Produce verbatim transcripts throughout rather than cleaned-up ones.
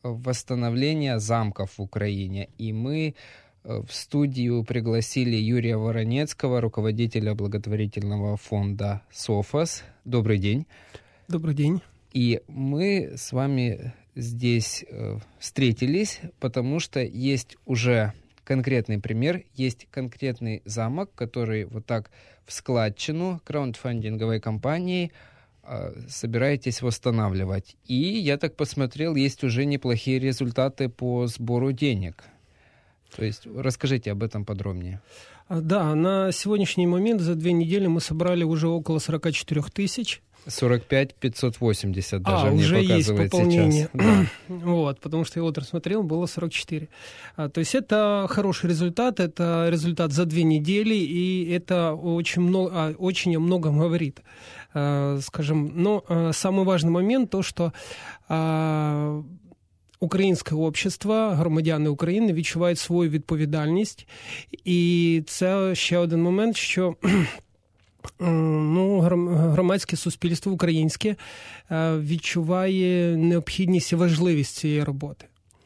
восстановления замков в Украине. И мы в студию пригласили Юрия Воронецкого, руководителя благотворительного фонда «Софос». Добрый день. Добрый день. И мы с вами здесь встретились, потому что есть уже конкретный пример, есть конкретный замок, который вот так в складчину краундфандинговой компании собираетесь восстанавливать. И, я так посмотрел, есть уже неплохие результаты по сбору денег. То есть расскажите об этом подробнее. Да, на сегодняшний момент за две недели мы собрали уже около сорок четыре тысяч. сорок пять пятьсот восемьдесят даже а, мне уже показывает есть пополнение. Сейчас. Да. Вот, потому что я вот рассмотрел, было сорок четыре. А, то есть это хороший результат, это результат за две недели, и это очень много, а, очень о многом говорит. А, скажем, но а, самый важный момент то, що а, українське общество, громадяни України відчувають свою відповідальність. І це ще один момент, що ну, громадське суспільство українське відчуває необхідність і важливість цієї роботи.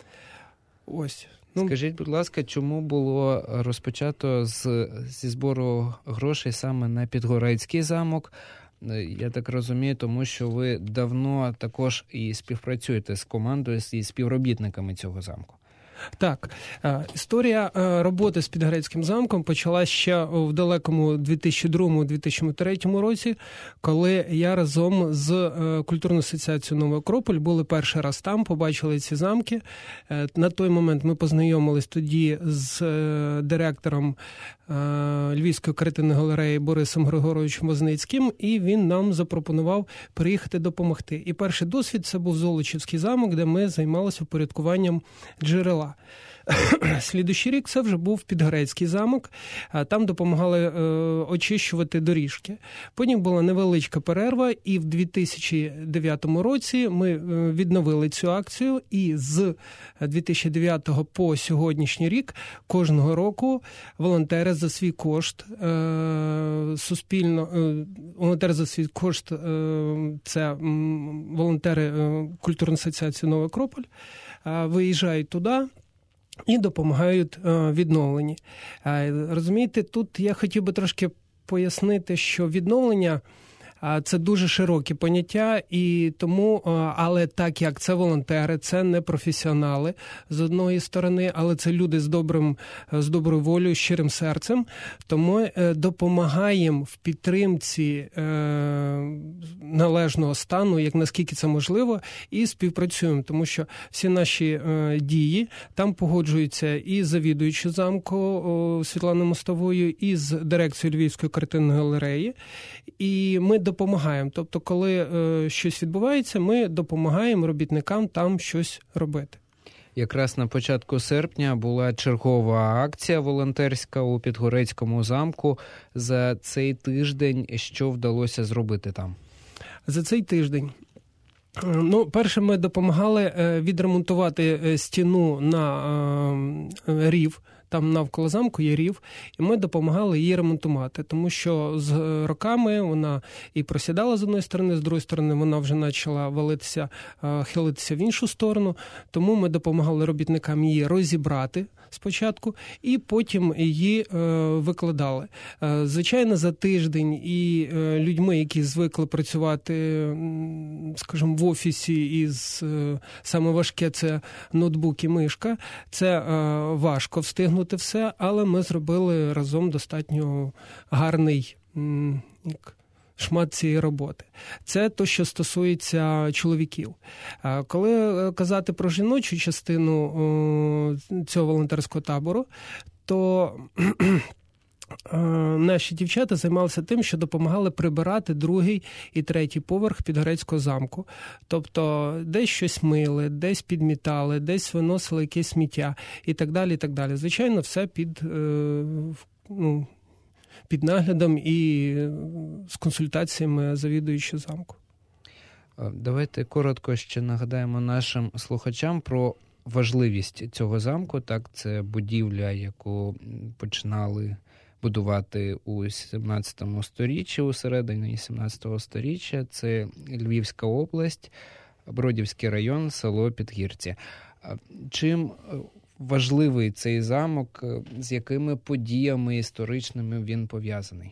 Ось. Ну, скажіть, будь ласка, чому було розпочато з, зі збору грошей саме на Підгорецький замок? Я так розумію, тому що ви давно також і співпрацюєте з командою, і співробітниками цього замку. Так, історія роботи з Підгорецьким замком почалася ще в далекому дві тисячі другому - дві тисячі третьому році, коли я разом з культурною асоціацією «Новий Акрополь» були перший раз там, побачили ці замки. На той момент ми познайомились тоді з директором Львівської картинної галереї Борисом Григоровичем Возницьким, і він нам запропонував приїхати допомогти. І перший досвід – це був Золочівський замок, де ми займалися упорядкуванням джерела. Слідуючий рік це вже був Підгорецький замок, там допомагали е, очищувати доріжки. Потім була невеличка перерва, і в дві тисячі дев'ятому році ми відновили цю акцію, і з дві тисячі дев'ятого по сьогоднішній рік кожного року волонтери за свій кошт, е, суспільно, е, волонтери за свій кошт, е, це волонтери е, культурної асоціації «Новий Акрополь», е, виїжджають туди і допомагають відновленні. Розумієте, тут я хотів би трошки пояснити, що відновлення – це дуже широке поняття, і тому, але так як це волонтери, це не професіонали з одної сторони, але це люди з добрим, з доброю волею, щирим серцем, то ми допомагаємо в підтримці належного стану, як наскільки це можливо, і співпрацюємо, тому що всі наші дії там погоджуються і з завідуючою замку Світланою Мостовою, і з дирекцією Львівської картинної галереї, і ми допомагаємо. Тобто, коли е, щось відбувається, ми допомагаємо робітникам там щось робити. Якраз на початку серпня була чергова акція волонтерська у Підгорецькому замку. За цей тиждень що вдалося зробити там? За цей тиждень? Ну, перше, ми допомагали відремонтувати стіну на рів. Там навколо замку є рів, і ми допомагали її ремонтувати, тому що з роками вона і просідала з одної сторони, з другої сторони вона вже почала валитися, хилитися в іншу сторону, тому ми допомагали робітникам її розібрати спочатку, і потім її викладали. Звичайно, за тиждень і людьми, які звикли працювати, скажімо, в офісі із саме важке – це ноутбук і мишка, це важко встигнути все, але ми зробили разом достатньо гарний шмат цієї роботи. Це те, що стосується чоловіків. Коли казати про жіночу частину цього волонтерського табору, то наші дівчата займалися тим, що допомагали прибирати другий і третій поверх Підгорецького замку. Тобто десь щось мили, десь підмітали, десь виносили якесь сміття і так далі, і так далі. Звичайно, все під, ну, під наглядом і з консультаціями завідуючого замку. Давайте коротко ще нагадаємо нашим слухачам про важливість цього замку. Так, це будівля, яку починали будувати у сімнадцятому сторіччі, у середині сімнадцятого сторіччя. Це Львівська область. Бродівський район, село Підгірці. Чим важливий цей замок, з якими подіями історичними він пов'язаний?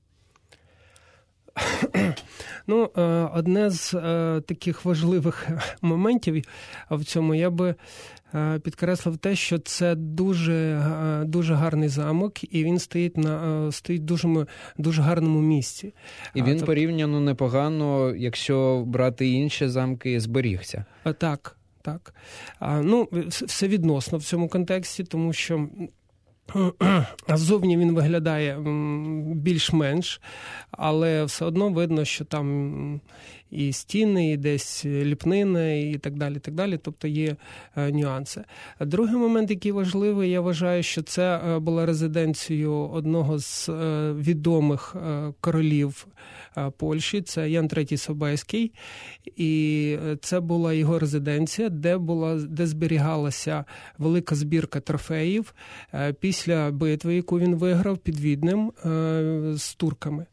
Ну, одне з таких важливих моментів в цьому я би підкреслив те, що це дуже, дуже гарний замок, і він стоїть на стоїть в дуже, дуже гарному місці. І він тобто... порівняно непогано, якщо брати інші замки, зберігся. Так, так. Ну, все відносно в цьому контексті, тому що ззовні він виглядає більш-менш, але все одно видно, що там і стіни, і десь ліпнина, і так далі, так далі. Тобто є нюанси. Другий момент, який важливий, я вважаю, що це була резиденцією одного з відомих королів Польщі, це Ян третій Собеський, і це була його резиденція, де була, де зберігалася велика збірка трофеїв після битви, яку він виграв під Віднем з турками.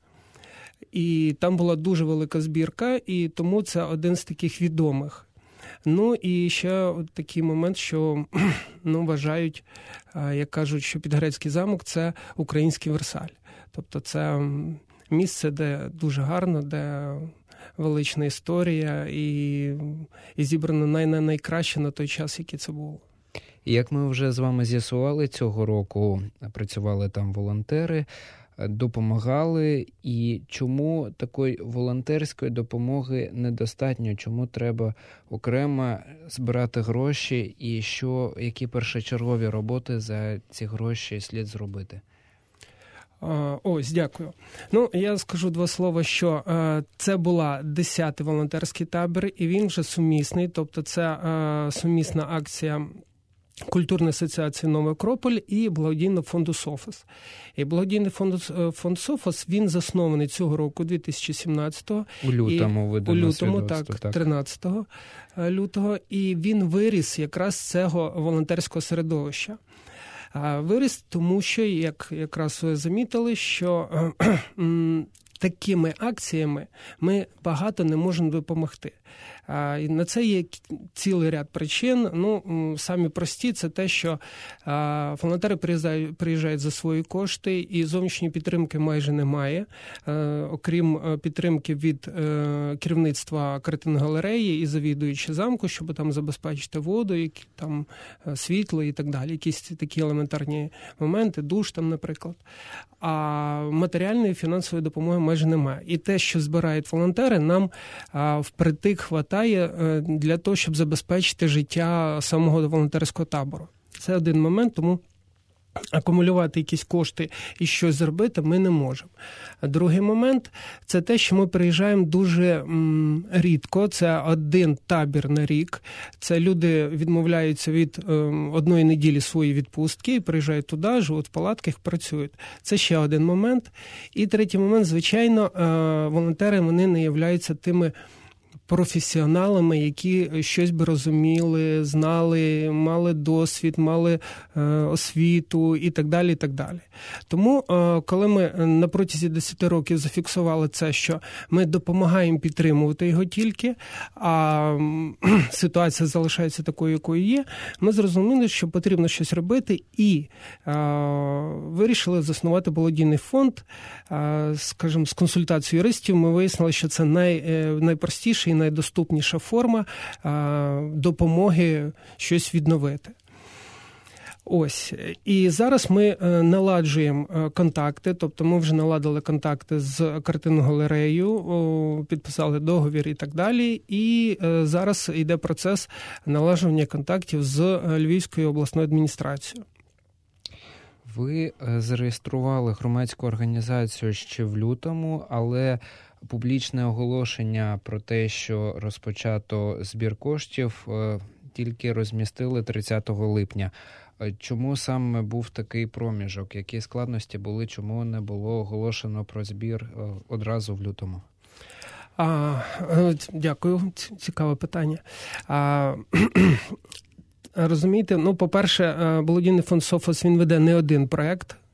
І там була дуже велика збірка, і тому це один з таких відомих. Ну і ще такий момент, що ну, вважають, як кажуть, що Підгорецький замок – це український Версаль. Тобто це місце, де дуже гарно, де велична історія і, і зібрано най, най, найкраще на той час, який це було. І як ми вже з вами з'ясували, цього року працювали там волонтери, допомагали. І чому такої волонтерської допомоги недостатньо? Чому треба окремо збирати гроші? І що, які першочергові роботи за ці гроші слід зробити? Ось, дякую. Ну, я скажу два слова, що е, це була десятий волонтерський табір, і він вже сумісний, тобто це е, сумісна акція Культурної асоціації «Новий Акрополь» і благодійного фонду «Софос». І благодійний фонд, фонд «Софос», він заснований цього року, дві тисячі сімнадцятого. У лютому видано У лютому, так, так, тринадцятого лютого. І він виріс якраз з цього волонтерського середовища. Виріс, тому що, як якраз ви замітили, що такими акціями ми багато не можемо допомогти. І на це є цілий ряд причин. Ну, самі прості – це те, що волонтери приїжджають, приїжджають за свої кошти, і зовнішньої підтримки майже немає. Окрім підтримки від керівництва картин-галереї і завідуючи замку, щоб там забезпечити воду, які там світло і так далі. Якісь такі елементарні моменти, душ там, наприклад. А матеріальної фінансової допомоги майже немає. І те, що збирають волонтери, нам впритик хватає для того, щоб забезпечити життя самого волонтерського табору. Це один момент, тому акумулювати якісь кошти і щось зробити ми не можемо. Другий момент – це те, що ми приїжджаємо дуже м, рідко. Це один табір на рік. Це люди відмовляються від е, одної неділі своєї відпустки і приїжджають туди, живуть в палатках, працюють. Це ще один момент. І третій момент, звичайно, е, волонтери, вони не являються тими професіоналами, які щось би розуміли, знали, мали досвід, мали е, освіту і так далі, і так далі. Тому, е, коли ми на протязі десяти років зафіксували це, що ми допомагаємо підтримувати його тільки, а е, ситуація залишається такою, якою є, ми зрозуміли, що потрібно щось робити і е, вирішили заснувати благодійний фонд. Е, скажімо, з консультацією юристів ми вияснили, що це най, е, найпростіше і найдоступніша форма а, допомоги щось відновити. Ось. І зараз ми наладжуємо контакти, тобто ми вже наладили контакти з картин-галереєю, підписали договір і так далі. І зараз йде процес наладжування контактів з Львівською обласною адміністрацією. Ви зареєстрували громадську організацію ще в лютому, але публічне оголошення про те, що розпочато збір коштів, тільки розмістили тридцятого липня. Чому саме був такий проміжок? Які складності були? Чому не було оголошено про збір одразу в лютому? А, дякую, цікаве питання. А, розумієте, ну, по-перше, благодійний фонд «Софос» він веде не один проект.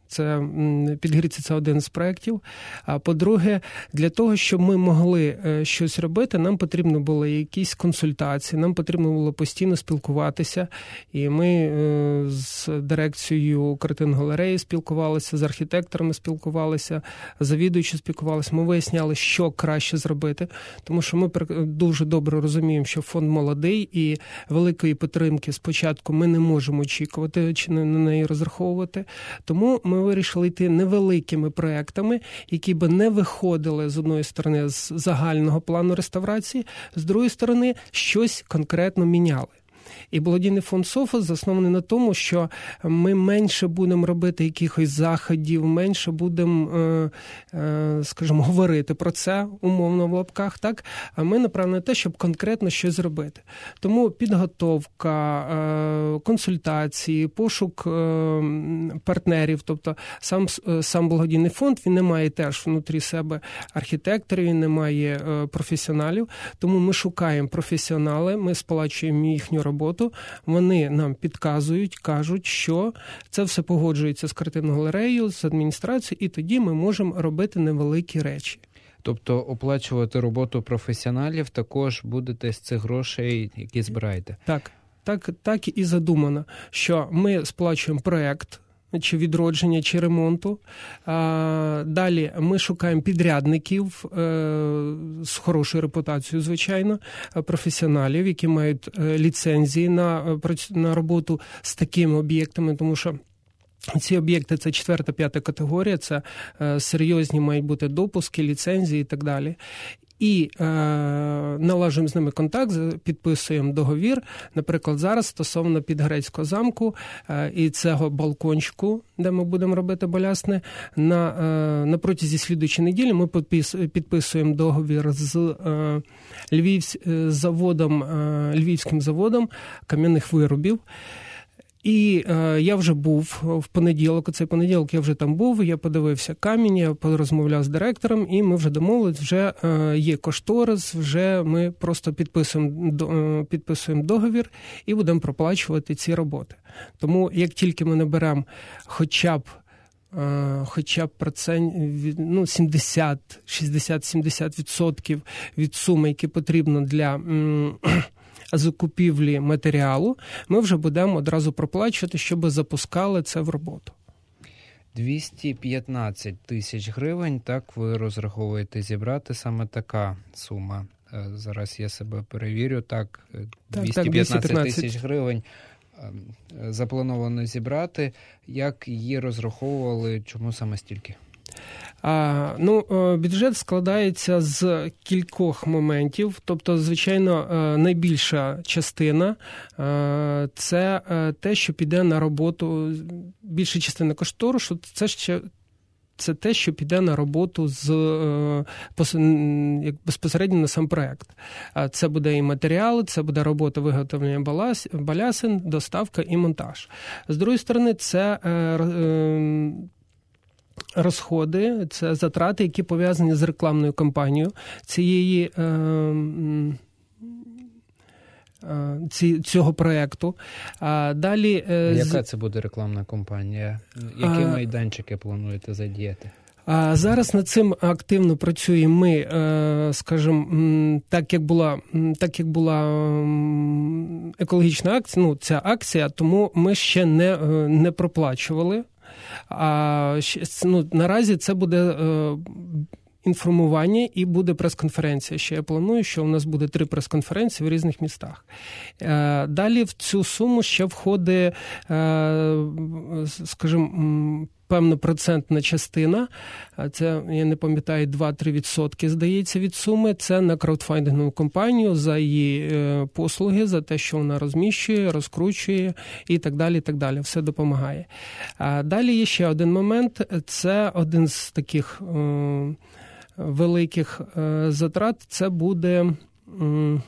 Це «Підгріться» – це один з проєктів. А по-друге, для того, щоб ми могли щось робити, нам потрібно були якісь консультації, нам потрібно було постійно спілкуватися. І ми з дирекцією картин-галереї спілкувалися, з архітекторами спілкувалися, завідуючи спілкувалися. Ми виясняли, що краще зробити, тому що ми дуже добре розуміємо, що фонд молодий і великої підтримки спочатку ми не можемо очікувати чи на неї розраховувати. Тому ми вирішили йти невеликими проектами, які би не виходили з одної сторони з загального плану реставрації, з другої сторони щось конкретно міняли. І благодійний фонд «Софос» заснований на тому, що ми менше будемо робити якихось заходів, менше будемо, скажімо, говорити про це, умовно в лапках, так? А ми направлені на те, щоб конкретно щось зробити. Тому підготовка, консультації, пошук партнерів, тобто сам, сам благодійний фонд, він не має теж внутрі себе архітекторів, він не має професіоналів, тому ми шукаємо професіонали, ми сплачуємо їхню роботу, вони нам підказують, кажуть, що це все погоджується з картин-галереєю, з адміністрацією, і тоді ми можемо робити невеликі речі. Тобто оплачувати роботу професіоналів також будете з цих грошей, які збираєте? Так, так, так і задумано, що ми сплачуємо проєкт, чи відродження, чи ремонту. Далі ми шукаємо підрядників з хорошою репутацією, звичайно, професіоналів, які мають ліцензії на, на роботу з такими об'єктами, тому що ці об'єкти – це четверта, п'ята категорія, це серйозні мають бути допуски, ліцензії і так далі. І е, налажуємо з ними контакт, підписуємо договір. Наприклад, зараз стосовно Підгрецького замку е, і цього балкончику, де ми будемо робити балясне, на, е, на протязі слідуючої неділі ми підпис, підписуємо договір з е, Львів, з заводом, е, Львівським заводом кам'яних виробів. І е, я вже був в понеділок, цей понеділок я вже там був, я подивився камінь, я порозмовляв з директором, і ми вже домовились, вже е, є кошторис, вже ми просто підписуємо, до, підписуємо договір і будемо проплачувати ці роботи. Тому як тільки ми наберемо хоча б е, хоча б процент, ну, сімдесят, шістдесят, сімдесят відсотків від суми, які потрібно для м- закупівлі матеріалу, ми вже будемо одразу проплачувати, щоб запускали це в роботу. двісті п'ятнадцять тисяч гривень, так ви розраховуєте зібрати, саме така сума. Зараз я себе перевірю, так, двісті п'ятнадцять тисяч гривень заплановано зібрати. Як її розраховували, чому саме стільки? А, ну, бюджет складається з кількох моментів. Тобто, звичайно, найбільша частина – це те, що піде на роботу, більша частина кошторису – це ще це те, що піде на роботу з безпосередньо на сам проект. Це буде і матеріали, це буде робота виготовлення балясин, доставка і монтаж. З другої сторони, це розходи, це затрати, які пов'язані з рекламною кампанією цієї, е, е, ці, цього проєкту. А далі, е, Яка це буде рекламна кампанія? Які а, майданчики плануєте задіяти? А зараз над цим активно працюємо ми, скажімо, так як була, так як була екологічна акція, ну, ця акція, тому ми ще не, не проплачували. А ну, наразі це буде е, інформування і буде прес-конференція. Ще я планую, що у нас буде три прес-конференції в різних містах. Е, далі в цю суму ще входить, е, скажімо, певна процентна частина, це, я не пам'ятаю, два-три відсотки, здається, від суми, це на краудфандингову компанію за її послуги, за те, що вона розміщує, розкручує і так далі, і так далі. Все допомагає. А далі є ще один момент, це один з таких е, великих е, затрат, це буде, е,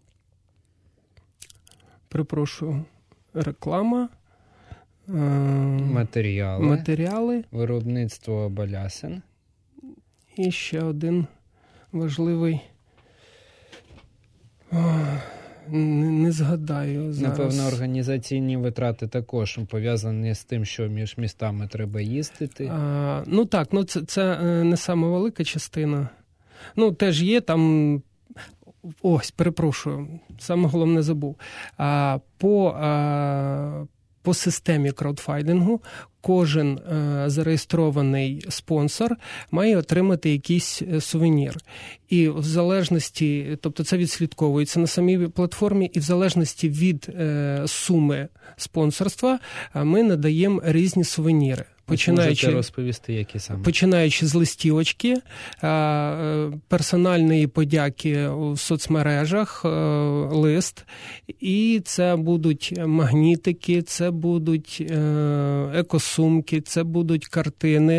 перепрошую, реклама, Матеріали, матеріали, виробництво балясин. І ще один важливий Не, не згадаю зараз. Напевно, організаційні витрати також пов'язані з тим, що між містами треба їздити. А, ну так, ну це, це не сама велика частина. Ну, теж є там, ось, перепрошую, саме головне забув. А, по, а, по системі краудфандингу кожен е, зареєстрований спонсор має отримати якийсь сувенір. І в залежності, тобто це відслідковується на самій платформі, і в залежності від е, суми спонсорства ми надаємо різні сувеніри. Починаючи, можете розповісти, які саме? Починаючи з листівочки, персональної подяки у соцмережах, лист, і це будуть магнітики, це будуть екосумки, це будуть картини,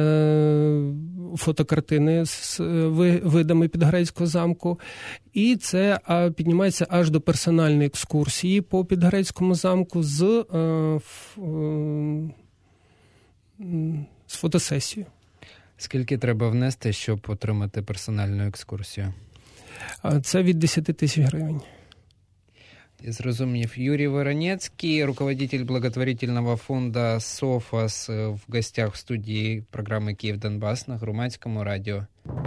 фотокартини з видами Підгорецького замку, і це піднімається аж до персональної екскурсії по Підгорецькому замку з з фотосесією. Скільки треба внести, щоб отримати персональну екскурсію? Це від десять тисяч гривень. Я зрозумів. Юрій Воронецький, руководитель благотворительного фонду «Софос», в гостях в студії програми «Київ-Донбас» на Громадському радіо.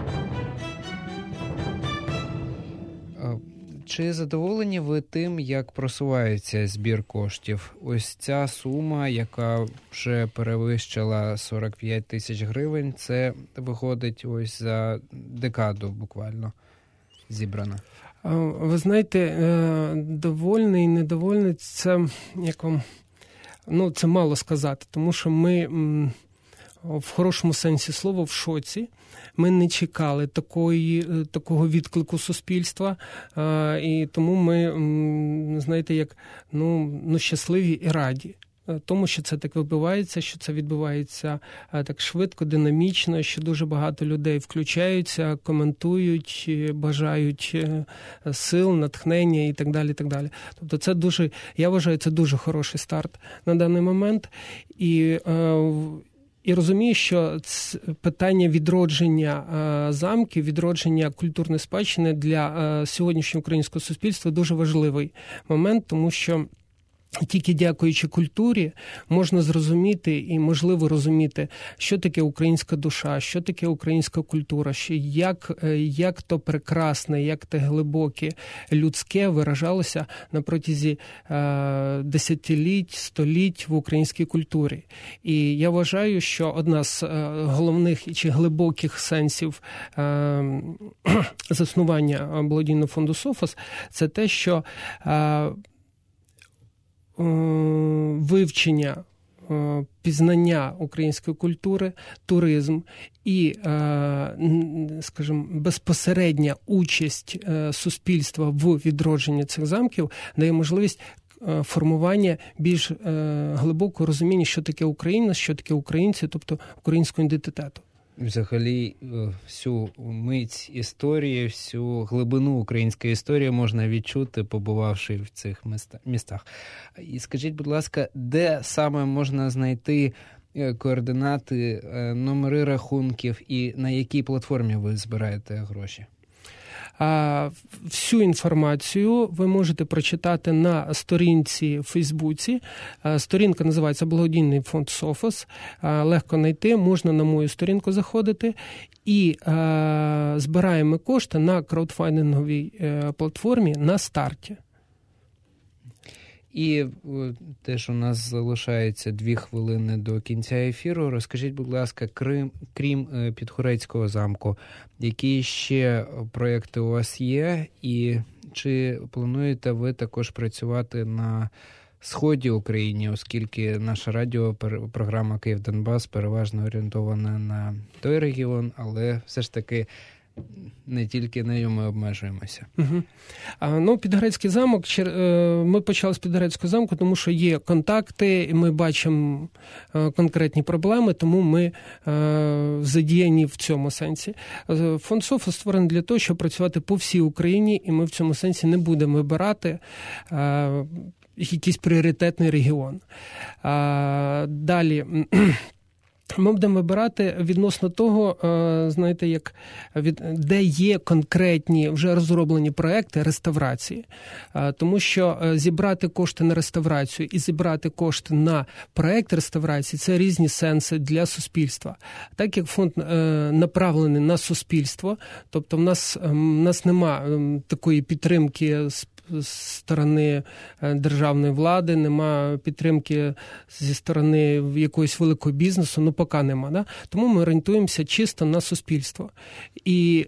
Чи задоволені ви тим, як просувається збір коштів? Ось ця сума, яка вже перевищила сорок п'ять тисяч гривень, це виходить ось за декаду буквально зібрано. Ви знаєте, довольний, недовольний, це як вам, ну, це мало сказати, тому що ми в хорошому сенсі слова в шоці. Ми не чекали такої, такого відклику суспільства, і тому ми, знаєте, як, ну, ну щасливі і раді. Тому, що це так відбувається, що це відбувається так швидко, динамічно, що дуже багато людей включаються, коментують, бажають сил, натхнення і так далі, і так далі. Тобто це дуже, я вважаю, це дуже хороший старт на даний момент. І І розумію, що питання відродження замків, відродження культурної спадщини для сьогоднішнього українського суспільства дуже важливий момент, тому що тільки дякуючи культурі можна зрозуміти і можливо розуміти, що таке українська душа, що таке українська культура, що як, як то прекрасне, як то глибоке, людське виражалося на протязі е, десятиліть, століть в українській культурі. І я вважаю, що одна з е, головних чи глибоких сенсів е, заснування благодійного фонду «Софос» – це те, що е, вивчення, пізнання української культури, туризм і, скажімо, безпосередня участь суспільства в відродженні цих замків дає можливість формування більш глибокого розуміння, що таке Україна, що таке українці, тобто українського ідентитету. Взагалі, всю мить історії, всю глибину української історії можна відчути, побувавши в цих містах. І скажіть, будь ласка, де саме можна знайти координати, номери рахунків і на якій платформі ви збираєте гроші? А всю інформацію ви можете прочитати на сторінці в Фейсбуці. Сторінка називається «Благодійний фонд «Софос». Легко знайти, можна на мою сторінку заходити. І а, збираємо кошти на краудфандинговій платформі на старті. І теж у нас залишається дві хвилини до кінця ефіру. Розкажіть, будь ласка, крім, крім Підгорецького замку, які ще проєкти у вас є? І чи плануєте ви також працювати на сході України, оскільки наша радіопрограма «Київ-Донбас» переважно орієнтована на той регіон, але все ж таки не тільки нею ми обмежуємося. Угу. А, ну, Підгорецький замок, ми почали з Підгорецького замку, тому що є контакти, і ми бачимо конкретні проблеми, тому ми задіяні в цьому сенсі. Фонд «Софос» створений для того, щоб працювати по всій Україні, і ми в цьому сенсі не будемо вибирати якийсь пріоритетний регіон. А, далі... Ми будемо вибирати відносно того, знаєте, як від де є конкретні вже розроблені проекти реставрації. Тому що зібрати кошти на реставрацію і зібрати кошти на проект реставрації – це різні сенси для суспільства. Так як фонд направлений на суспільство, тобто в нас, в нас нема такої підтримки з з сторони державної влади, нема підтримки зі сторони якогось великого бізнесу, ну поки нема. Да? Тому ми орієнтуємося чисто на суспільство. І,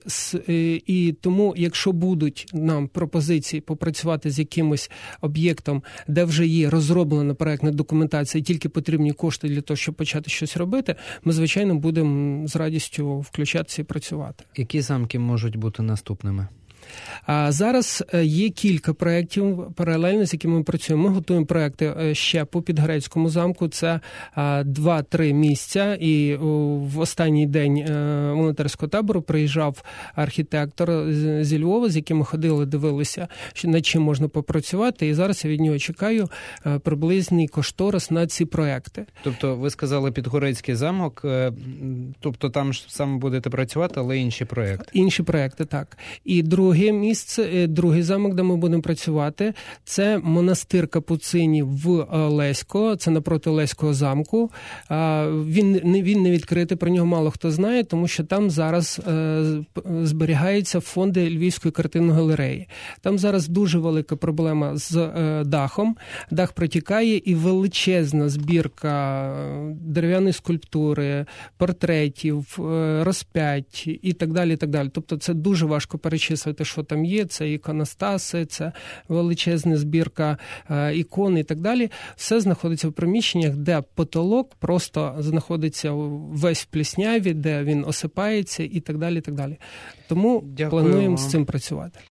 і тому, якщо будуть нам пропозиції попрацювати з якимось об'єктом, де вже є розроблена проектна документація, і тільки потрібні кошти для того, щоб почати щось робити, ми, звичайно, будемо з радістю включатися і працювати. Які замки можуть бути наступними? А зараз є кілька проєктів паралельно, з якими ми працюємо. Ми готуємо проєкти ще по Підгорецькому замку. Це два-три місця. І в останній день волонтерського табору приїжджав архітектор зі Львова, з яким ми ходили, дивилися, над чим можна попрацювати. І зараз я від нього чекаю приблизний кошторис на ці проєкти. Тобто ви сказали Підгорецький замок, тобто там ж саме будете працювати, але інші проєкти? Інші проєкти, так. І друге місце, другий замок, де ми будемо працювати, це монастир Капуцинів в Лесько, це напроти Леського замку. Він, він не відкритий, про нього мало хто знає, тому що там зараз зберігаються фонди Львівської картинної галереї. Там зараз дуже велика проблема з дахом. Дах протікає і величезна збірка дерев'яної скульптури, портретів, розп'ять і так далі, і так далі. Тобто це дуже важко перечислити, що там є, це іконостаси, це величезна збірка ікон і так далі. Все знаходиться в приміщеннях, де потолок просто знаходиться весь в плісняві, де він осипається і так далі, і так далі. Тому Дякую плануємо вам. з цим працювати.